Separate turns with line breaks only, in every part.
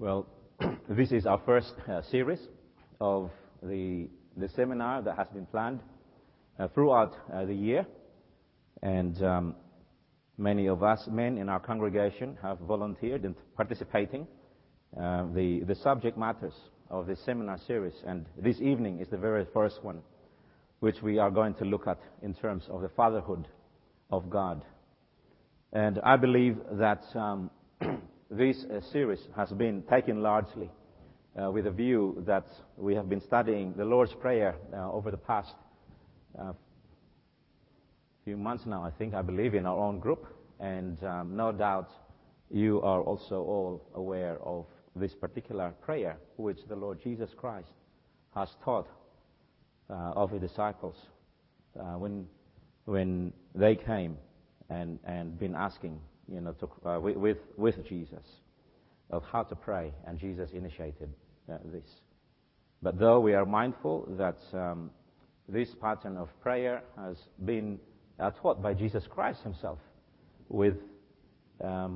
Well, this is our first series of the seminar that has been planned throughout the year, and many of us men in our congregation have volunteered in participating. The subject matters of this seminar series, and this evening is the very first one, which we are going to look at in terms of the fatherhood of God. And I believe that this series has been taken largely with a view that we have been studying the Lord's Prayer over the past few months now, I believe, in our own group. And no doubt you are also all aware of this particular prayer which the Lord Jesus Christ has taught of His disciples when they came and been asking, with Jesus of how to pray, and Jesus initiated this. But though we are mindful that this pattern of prayer has been taught by Jesus Christ Himself with a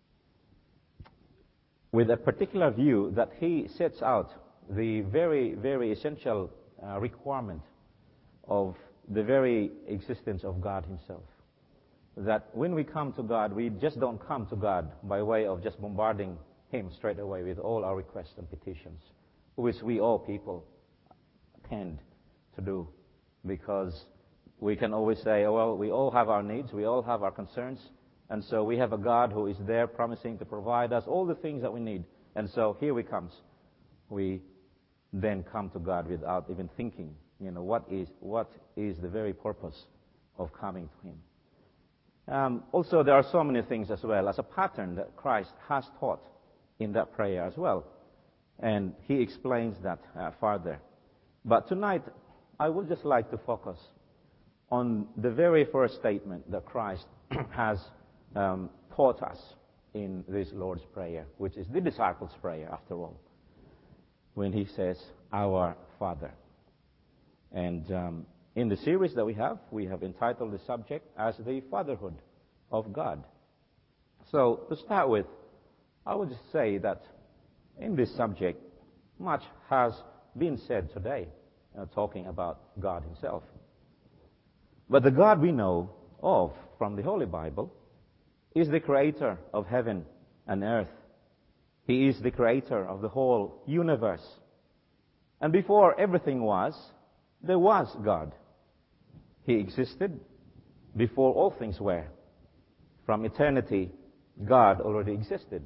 particular view that He sets out the very, very essential requirement of the very existence of God Himself. That when we come to God, we just don't come to God by way of just bombarding Him straight away with all our requests and petitions, which we all people tend to do, because we can always say, oh, well, we all have our needs, we all have our concerns, and so we have a God who is there promising to provide us all the things that we need. And so here we comes. We then come to God without even thinking, what is the very purpose of coming to Him. Also, there are so many things as well as a pattern that Christ has taught in that prayer as well. And He explains that further. But tonight, I would just like to focus on the very first statement that Christ has taught us in this Lord's Prayer, which is the disciples' prayer, after all, when He says, Our Father. And in the series that we have entitled the subject as the fatherhood of God. So to start with, I would just say that in this subject, much has been said today, talking about God Himself. But the God we know of from the Holy Bible is the creator of heaven and earth. He is the creator of the whole universe. And before everything was, there was God. He existed before all things were. From eternity, God already existed.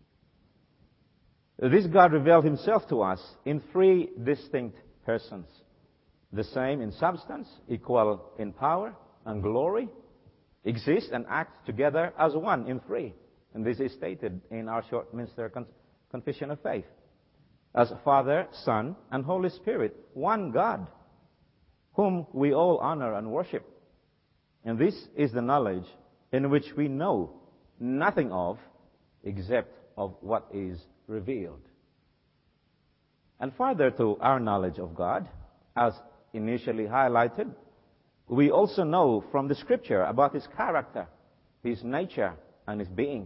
This God revealed Himself to us in three distinct persons. The same in substance, equal in power and glory, exist and act together as one in three. And this is stated in our Shortminster Confession of Faith. As Father, Son, and Holy Spirit, one God, whom we all honor and worship. And this is the knowledge in which we know nothing of except of what is revealed. And further to our knowledge of God, as initially highlighted, we also know from the Scripture about His character, His nature, and His being.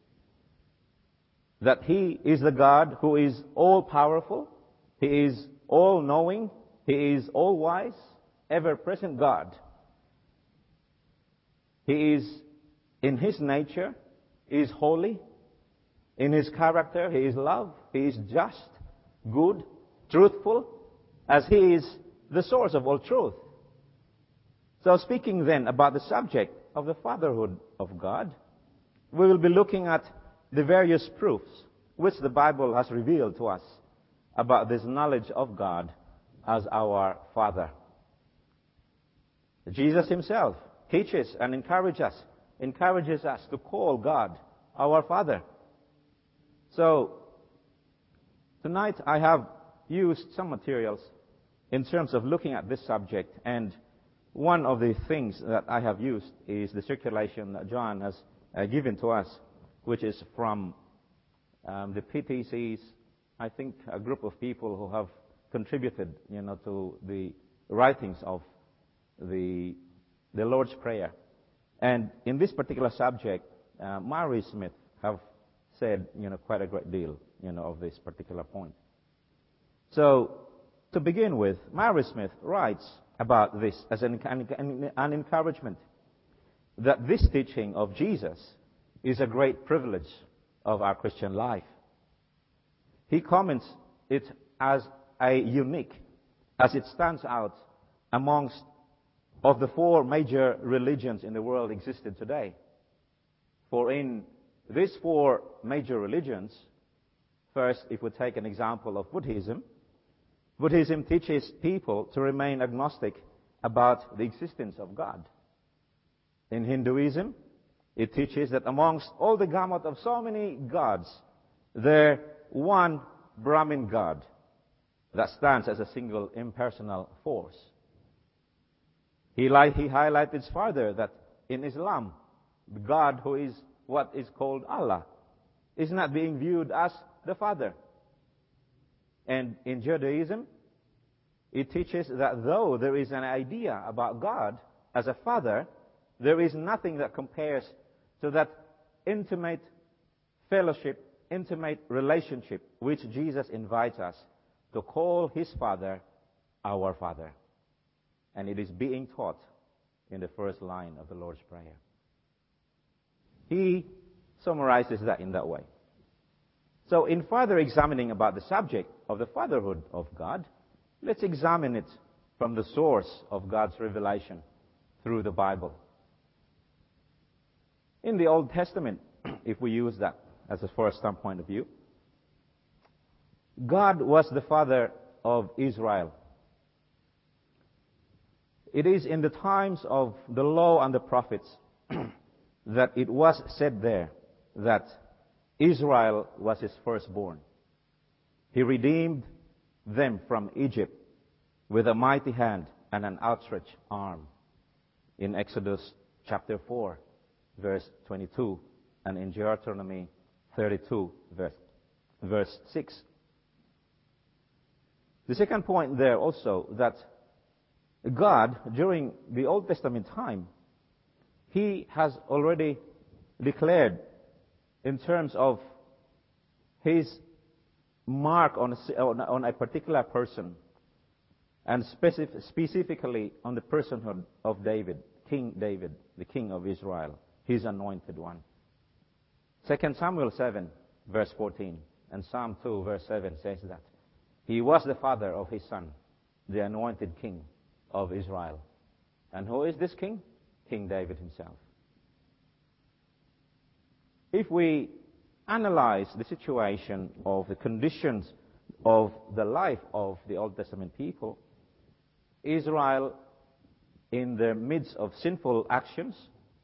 That He is the God who is all-powerful, He is all-knowing, He is all-wise, ever-present God. He is, in His nature, He is holy. In His character, He is love. He is just, good, truthful, as He is the source of all truth. So speaking then about the subject of the fatherhood of God, we will be looking at the various proofs which the Bible has revealed to us about this knowledge of God as our Father. Jesus Himself teaches and encourages us to call God our Father. So, tonight I have used some materials in terms of looking at this subject, and one of the things that I have used is the circulation that John has given to us, which is from the PTC's, I think, a group of people who have contributed, to the writings of the Lord's Prayer. And in this particular subject, Mary Smith have said, quite a great deal of this particular point. So, to begin with, Mary Smith writes about this as an encouragement that this teaching of Jesus is a great privilege of our Christian life. He comments it as a unique, as it stands out amongst of the four major religions in the world existed today. For in these four major religions, first, if we take an example of Buddhism, Buddhism teaches people to remain agnostic about the existence of God. In Hinduism, it teaches that amongst all the gamut of so many gods, there one Brahmin God that stands as a single impersonal force. He highlighted further that in Islam, the God who is what is called Allah is not being viewed as the Father. And in Judaism, it teaches that though there is an idea about God as a Father, there is nothing that compares to that intimate fellowship, intimate relationship which Jesus invites us to call His Father our Father. And it is being taught in the first line of the Lord's Prayer. He summarizes that in that way. So in further examining about the subject of the fatherhood of God, let's examine it from the source of God's revelation through the Bible. In the Old Testament, if we use that as a first standpoint of view, God was the father of Israel. It is in the times of the law and the prophets that it was said there that Israel was His firstborn. He redeemed them from Egypt with a mighty hand and an outstretched arm. In Exodus chapter 4, verse 22, and in Deuteronomy 32, verse 6. The second point there also, that God, during the Old Testament time, He has already declared in terms of His mark on a particular person, and specifically on the personhood of David, King David, the king of Israel, His anointed one. 2 Samuel 7, verse 14, and Psalm 2, verse 7 says that He was the father of His son, the anointed king of Israel. And who is this king? King David himself. If we analyze the situation of the conditions of the life of the Old Testament people, Israel, in the midst of sinful actions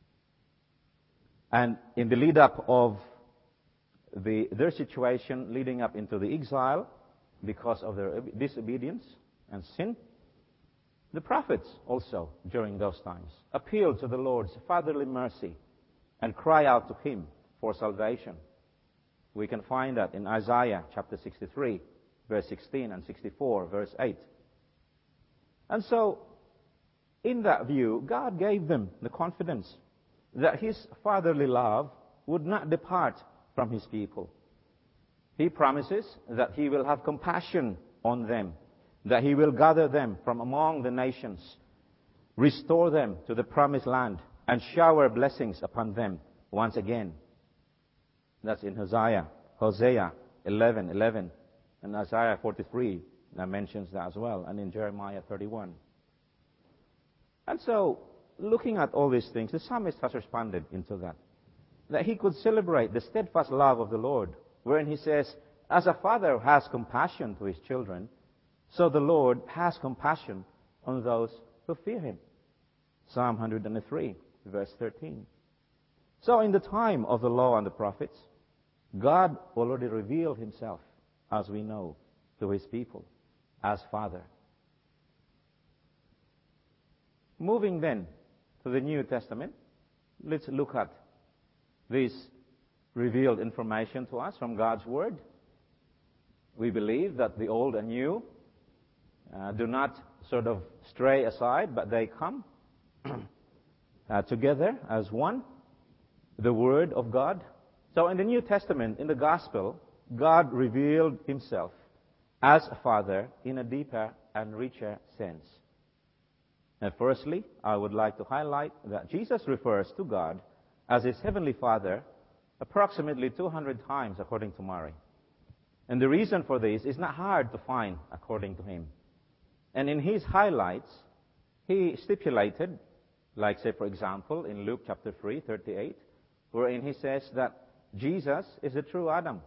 and in the lead up of their situation leading up into the exile because of their disobedience and sin, the prophets also during those times appealed to the Lord's fatherly mercy and cry out to Him for salvation. We can find that in Isaiah chapter 63, verse 16, and 64, verse 8. And so, in that view, God gave them the confidence that His fatherly love would not depart from His people. He promises that He will have compassion on them, that He will gather them from among the nations, restore them to the promised land, and shower blessings upon them once again. That's in Hosea 11:11, and Isaiah 43 mentions that as well, and in Jeremiah 31. And so, looking at all these things, the psalmist has responded into that he could celebrate the steadfast love of the Lord, wherein he says, as a father has compassion to his children, so the Lord has compassion on those who fear Him. Psalm 103, verse 13. So in the time of the law and the prophets, God already revealed Himself, as we know, to His people as Father. Moving then to the New Testament, let's look at this revealed information to us from God's Word. We believe that the old and new do not sort of stray aside, but they come together as one, the Word of God. So in the New Testament, in the Gospel, God revealed himself as a Father in a deeper and richer sense. And firstly, I would like to highlight that Jesus refers to God as his heavenly Father approximately 200 times, according to Murray. And the reason for this is not hard to find, according to him. And in his highlights, he stipulated, like, say, for example, in Luke chapter 3:38, wherein he says that Jesus is the true Adam.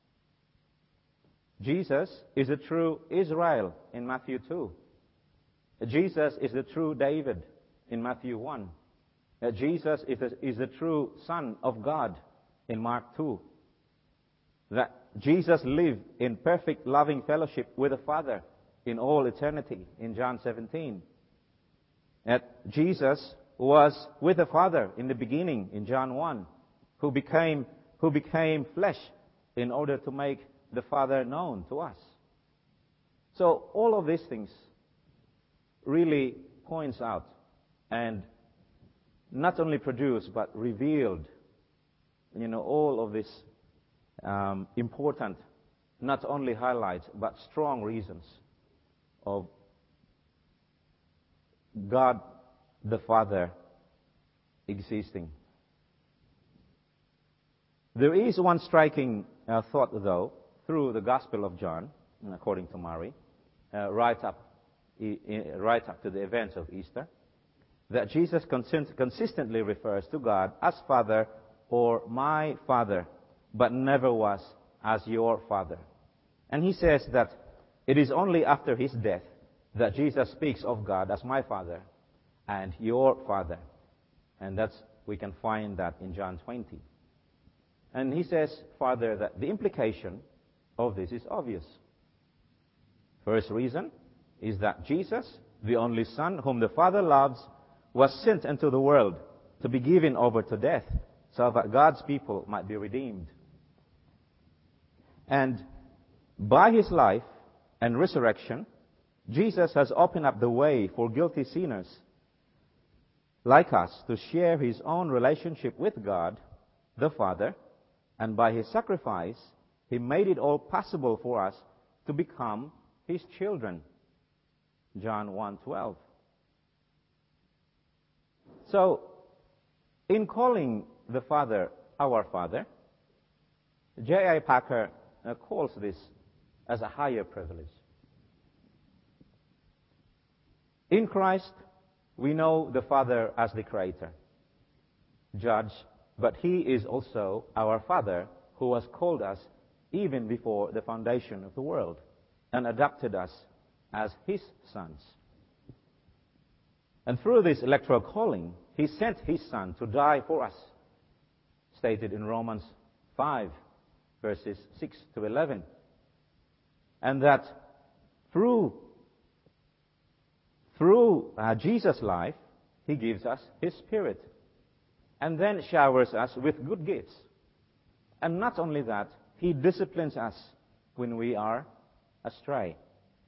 Jesus is the true Israel in Matthew 2. Jesus is the true David in Matthew 1. Jesus is the true Son of God in Mark 2. That Jesus lived in perfect loving fellowship with the Father in all eternity in John 17. That Jesus was with the Father in the beginning in John 1, who became flesh in order to make the Father known to us. So all of these things really points out and not only produced but revealed, all of this important, not only highlights but strong reasons of God the Father existing. There is one striking thought, though, through the Gospel of John, according to Murray, right up to the events of Easter, that Jesus consistently refers to God as Father or my Father, but never was as your Father. And he says that it is only after his death that Jesus speaks of God as my Father and your Father. And we can find that in John 20. And he says further that the implication of this is obvious. First reason is that Jesus, the only Son whom the Father loves, was sent into the world to be given over to death so that God's people might be redeemed. And by his life and resurrection, Jesus has opened up the way for guilty sinners like us to share his own relationship with God, the Father, and by his sacrifice, he made it all possible for us to become his children. John 1:12. So, in calling the Father our Father, J.I. Packer calls this as a higher privilege. In Christ, we know the Father as the Creator, Judge, but he is also our Father who has called us even before the foundation of the world and adopted us as his sons. And through this electoral calling, he sent his Son to die for us, stated in Romans 5, verses 6 to 11. And that through Jesus' life, he gives us his Spirit and then showers us with good gifts. And not only that, he disciplines us when we are astray.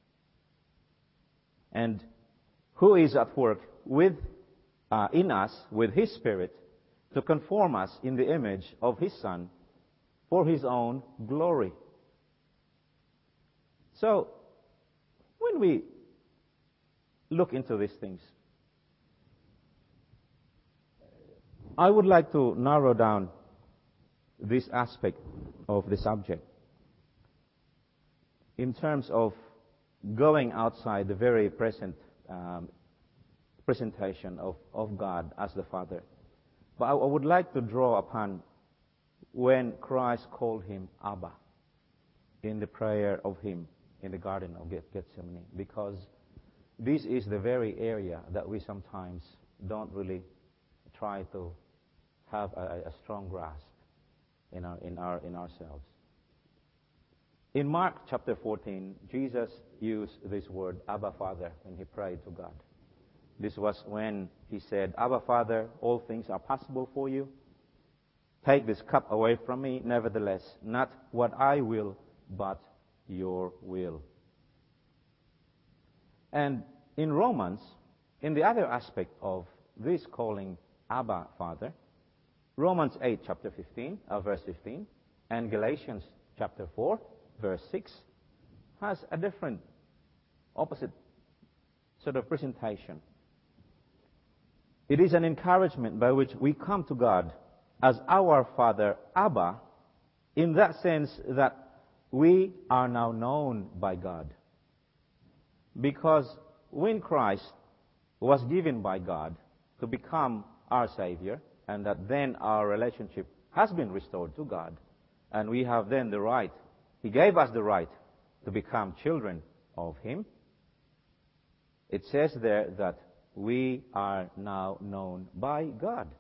And who is at work in us with his Spirit to conform us in the image of his Son for his own glory. So, when we look into these things, I would like to narrow down this aspect of the subject in terms of going outside the very presentation of God as the Father. But I would like to draw upon when Christ called him Abba in the prayer of him in the Garden of Gethsemane, because this is the very area that we sometimes don't really try to have a strong grasp in ourselves. In Mark chapter 14, Jesus used this word, Abba Father, when he prayed to God. This was when he said, Abba Father, all things are possible for you. Take this cup away from me, nevertheless, not what I will, but your will. And in Romans, in the other aspect of this calling Abba Father, Romans 8, chapter 15, verse 15, and Galatians chapter 4, verse 6, has a different, opposite sort of presentation. It is an encouragement by which we come to God as our Father, Abba, in that sense that we are now known by God. Because when Christ was given by God to become our Savior, and that then our relationship has been restored to God, and we have then the right, He gave us the right to become children of Him, it says there that we are now known by God.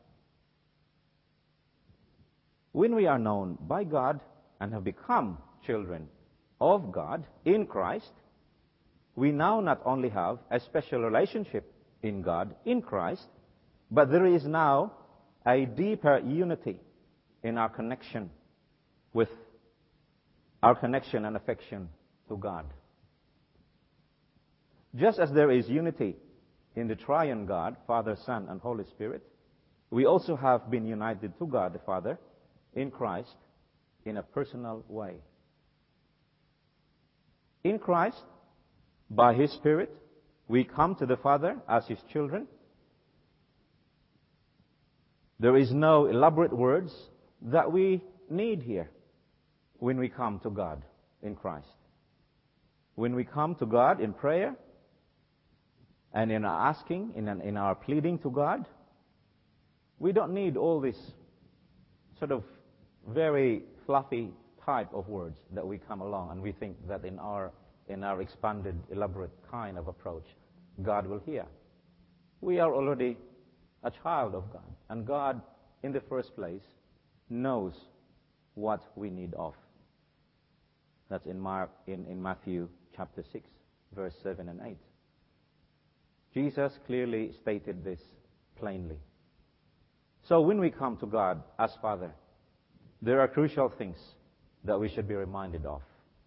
When we are known by God and have become children of God in Christ, we now not only have a special relationship in God, in Christ, but there is now a deeper unity in our connection and affection to God. Just as there is unity in the triune God, Father, Son, and Holy Spirit, we also have been united to God the Father in Christ in a personal way. In Christ, by His Spirit, we come to the Father as His children. There is no elaborate words that we need here when we come to God in Christ. When we come to God in prayer and in our asking, in our pleading to God, we don't need all this sort of very fluffy type of words that we come along and we think that in our expanded, elaborate kind of approach, God will hear. We are already a child of God, and God, in the first place, knows what we need of. That's in Matthew chapter 6, verse 7 and 8. Jesus clearly stated this plainly. So when we come to God as Father, there are crucial things that we should be reminded of.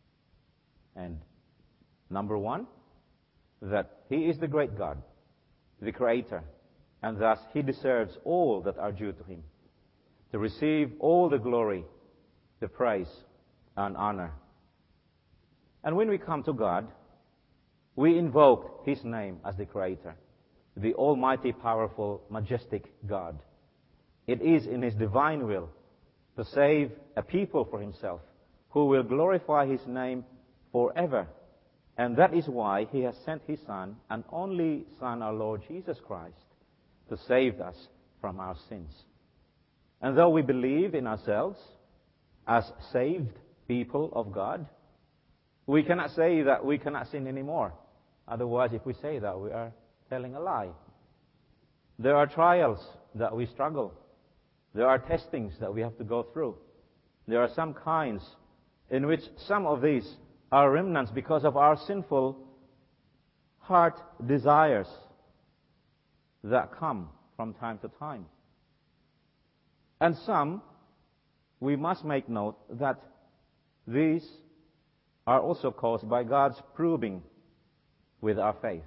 And number one, that He is the great God, the Creator, and thus He deserves all that are due to Him, to receive all the glory, the praise, and honor. And when we come to God, we invoke His name as the Creator, the almighty, powerful, majestic God. It is in His divine will to save a people for Himself who will glorify His name forever. And that is why He has sent His Son, and only Son, our Lord Jesus Christ, to save us from our sins. And though we believe in ourselves as saved people of God, we cannot say that we cannot sin anymore. Otherwise, if we say that, we are telling a lie. There are trials that we struggle. There are testings that we have to go through. There are some kinds in which some of these are remnants because of our sinful heart desires that come from time to time. And some, we must make note that these are also caused by God's proving with our faith.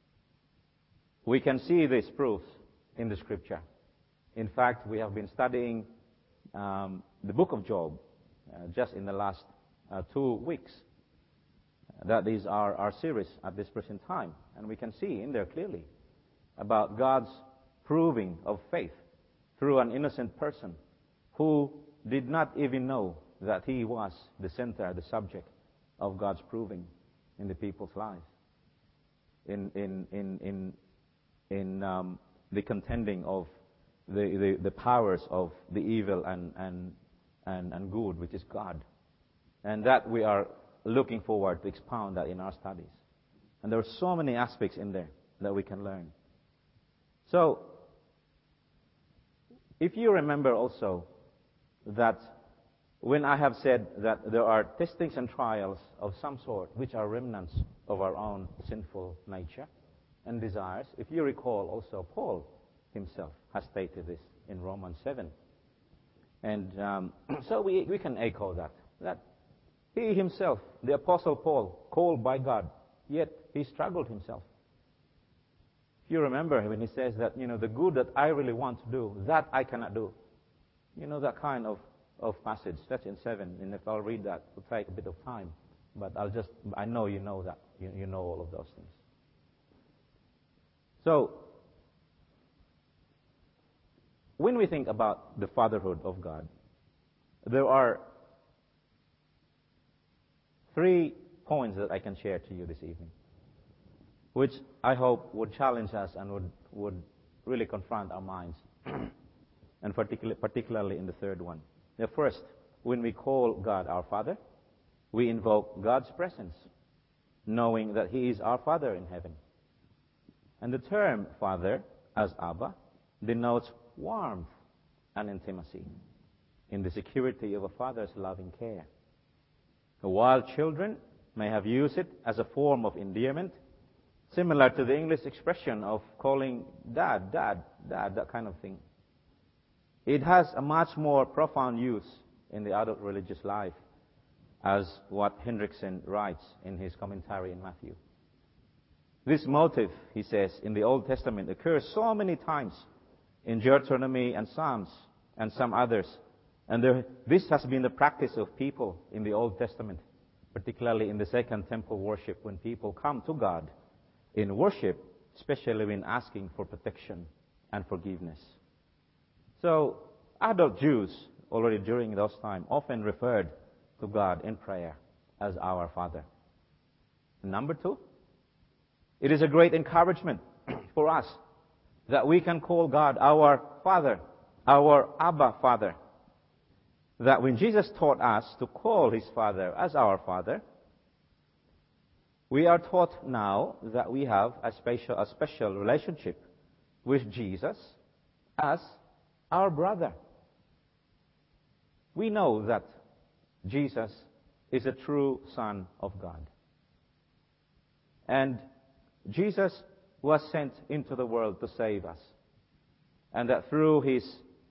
We can see these proofs in the Scripture. In fact, we have been studying the book of Job just in the last 2 weeks. That is our series at this present time. And we can see in there clearly about God's proving of faith through an innocent person who did not even know that he was the center, the subject of God's proving in the people's lives. In the contending of the powers of the evil and good, which is God. And that we are looking forward to expound that in our studies. And there are so many aspects in there that we can learn. So, if you remember also that when I have said that there are testings and trials of some sort which are remnants of our own sinful nature and desires, if you recall also Paul himself has stated this in Romans 7. And so we can echo that he himself, the Apostle Paul, called by God, yet he struggled himself. If you remember when he says that, the good that I really want to do, that I cannot do. That kind of of passage. That's in 7. And if I'll read that, it'll take a bit of time. But I know you know that. You know all of those things. So, when we think about the fatherhood of God, there are 3 points that I can share to you this evening, which I hope would challenge us and would really confront our minds, and particularly in the third one. The first, when we call God our Father, we invoke God's presence, knowing that He is our Father in heaven. And the term Father, as Abba, denotes warmth and intimacy in the security of a father's loving care. While children may have used it as a form of endearment, similar to the English expression of calling dad, dad, dad, that kind of thing, it has a much more profound use in the adult religious life, as what Hendrickson writes in his commentary in Matthew. This motive, he says, in the Old Testament occurs so many times in Deuteronomy and Psalms and some others. And this has been the practice of people in the Old Testament, particularly in the Second Temple worship, when people come to God in worship, especially when asking for protection and forgiveness. So, adult Jews, already during those times, often referred to God in prayer as our Father. Number 2, it is a great encouragement for us that we can call God our Father, our Abba Father. That when Jesus taught us to call His Father as our Father, we are taught now that we have a special relationship with Jesus as our brother. We know that Jesus is a true Son of God. And Jesus was sent into the world to save us. And that through His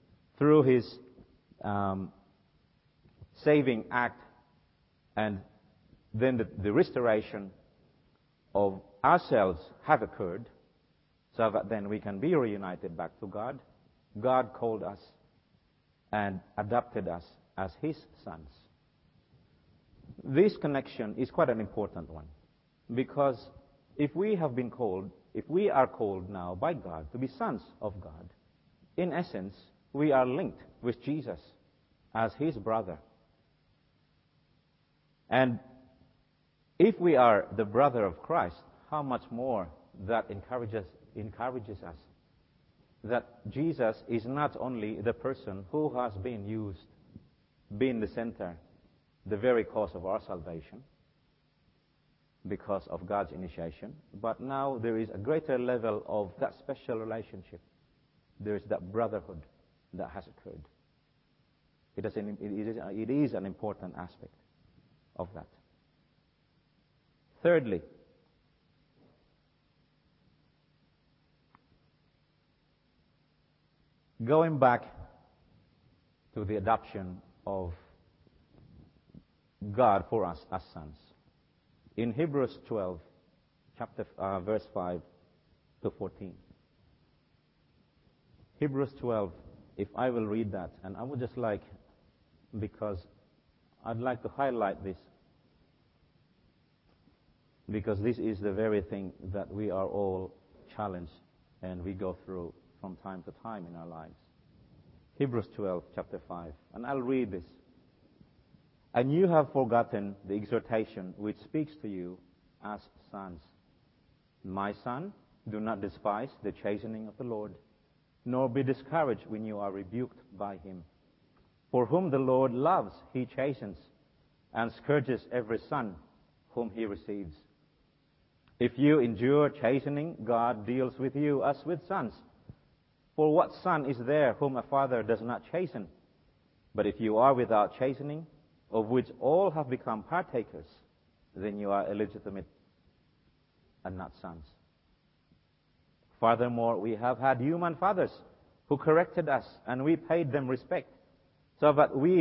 saving act and then the restoration of ourselves have occurred, so that then we can be reunited back to God. God called us and adopted us as His sons. This connection is quite an important one, because if we are called now by God to be sons of God, in essence, we are linked with Jesus as His brother. And if we are the brother of Christ, how much more that encourages us that Jesus is not only the person who has been the center, the very cause of our salvation, because of God's initiation, but now there is a greater level of that special relationship. There is that brotherhood that has occurred. It is an important aspect of that. Thirdly, going back to the adoption of God for us as sons. In Hebrews 12, verse 5 to 14. Hebrews 12, if I will read that, and I would just like, because I'd like to highlight this, because this is the very thing that we are all challenged and we go through from time to time in our lives. Hebrews 12, chapter 5, and I'll read this. And you have forgotten the exhortation which speaks to you as sons. My son, do not despise the chastening of the Lord, nor be discouraged when you are rebuked by Him. For whom the Lord loves, He chastens, and scourges every son whom He receives. If you endure chastening, God deals with you as with sons. For what son is there whom a father does not chasten? But if you are without chastening, of which all have become partakers, then you are illegitimate and not sons. Furthermore, we have had human fathers who corrected us, and we paid them respect. So that we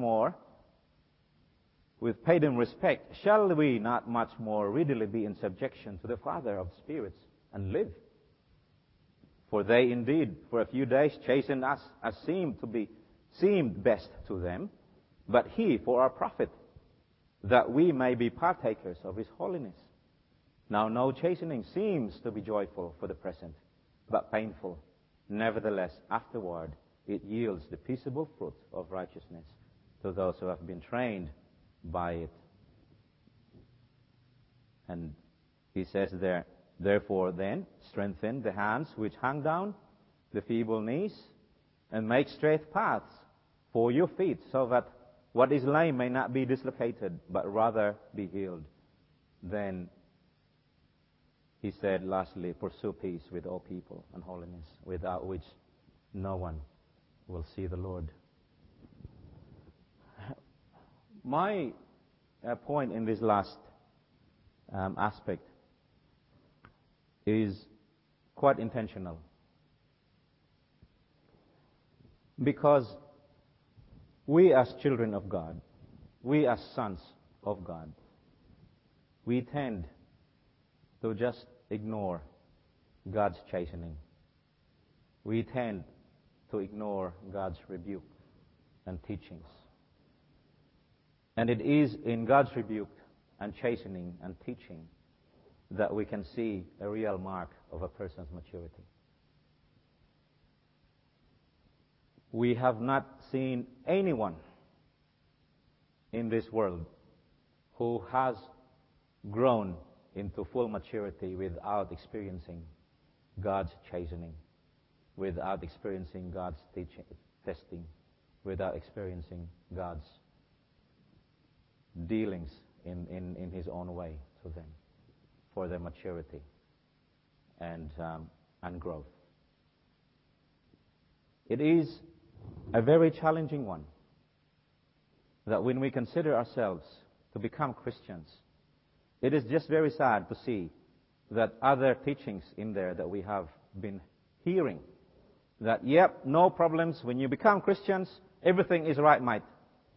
paid them respect, shall we not much more readily be in subjection to the Father of spirits and live? For they indeed for a few days chastened us as seemed to be seemed best to them, but He for our profit, that we may be partakers of His holiness. Now no chastening seems to be joyful for the present, but painful. Nevertheless, afterward, it yields the peaceable fruit of righteousness to those who have been trained by it. And he says there, therefore then, strengthen the hands which hang down, the feeble knees, and make straight paths for your feet, so that what is lame may not be dislocated, but rather be healed. Then he said, lastly, pursue peace with all people and holiness, without which no one will see the Lord. My point in this last aspect is quite intentional, because we as children of God, we as sons of God, we tend to just ignore God's chastening. We tend to ignore God's rebuke and teachings. And it is in God's rebuke and chastening and teaching that we can see a real mark of a person's maturity. We have not seen anyone in this world who has grown into full maturity without experiencing God's chastening, without experiencing God's teaching, testing, without experiencing God's dealings in His own way to them for their maturity and growth. It is a very challenging one that when we consider ourselves to become Christians, it is just very sad to see that other teachings in there that we have been hearing, that, yep, no problems, when you become Christians, everything is right, mate.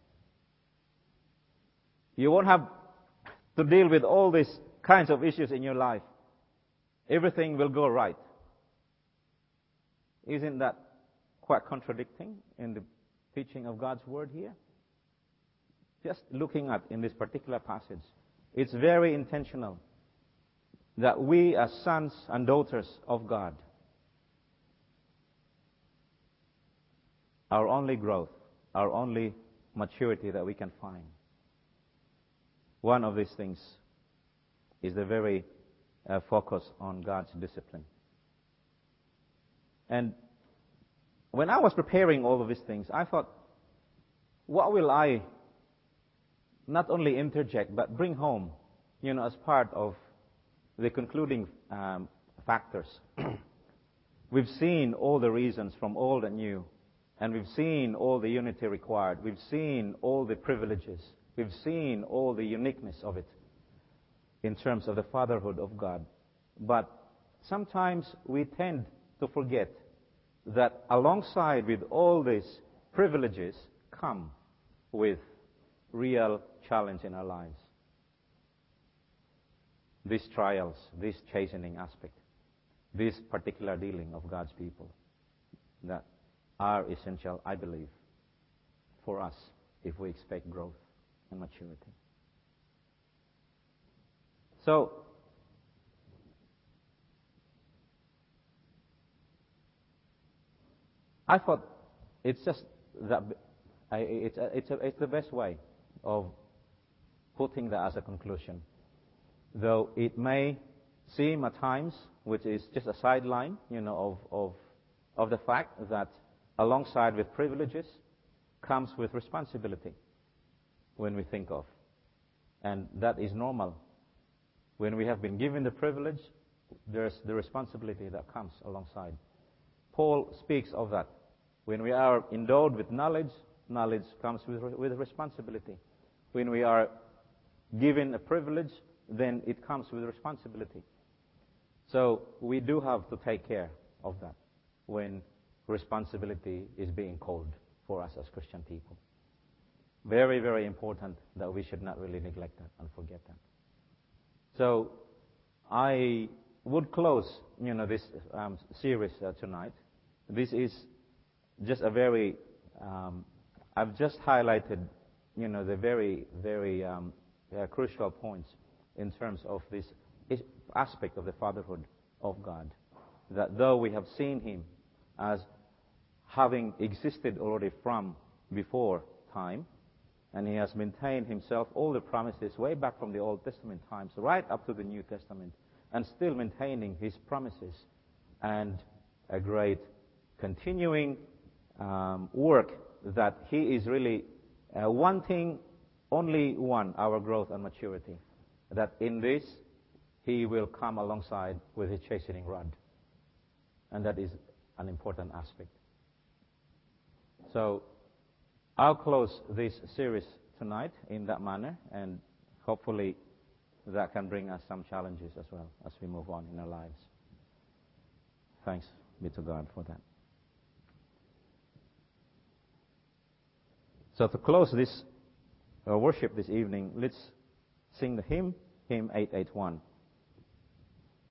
You won't have to deal with all these kinds of issues in your life. Everything will go right. Isn't that quite contradicting in the teaching of God's Word here? Just looking at in this particular passage, it's very intentional that we as sons and daughters of God, our only growth, our only maturity that we can find, one of these things is the very focus on God's discipline. And when I was preparing all of these things, I thought, what will I not only interject, but bring home, as part of the concluding factors. We've seen all the reasons from old and new, and we've seen all the unity required. We've seen all the privileges. We've seen all the uniqueness of it in terms of the fatherhood of God. But sometimes we tend to forget that alongside with all these privileges come with real challenge in our lives. These trials, this chastening aspect, this particular dealing of God's people that are essential, I believe, for us if we expect growth and maturity. So, I thought it's just that it's the best way of putting that as a conclusion, though it may seem at times, which is just a sideline, of the fact that alongside with privileges comes with responsibility when we think of, and that is normal. When we have been given the privilege, there's the responsibility that comes alongside. Paul speaks of that. When we are endowed with knowledge, knowledge comes with responsibility. When we are given a privilege, then it comes with responsibility. So we do have to take care of that when responsibility is being called for us as Christian people. Very, very important that we should not really neglect that and forget that. So I would close, this series tonight. This is just a very I've just highlighted, the very, very crucial points in terms of this aspect of the fatherhood of God. That though we have seen Him as having existed already from before time, and He has maintained Himself all the promises way back from the Old Testament times, right up to the New Testament, and still maintaining His promises, and a great continuing work that He is really wanting only our growth and maturity. That in this He will come alongside with His chastening rod. And that is an important aspect. So I'll close this series tonight in that manner, and hopefully that can bring us some challenges as well as we move on in our lives. Thanks be to God for that. So to close this worship this evening, let's sing the hymn 881.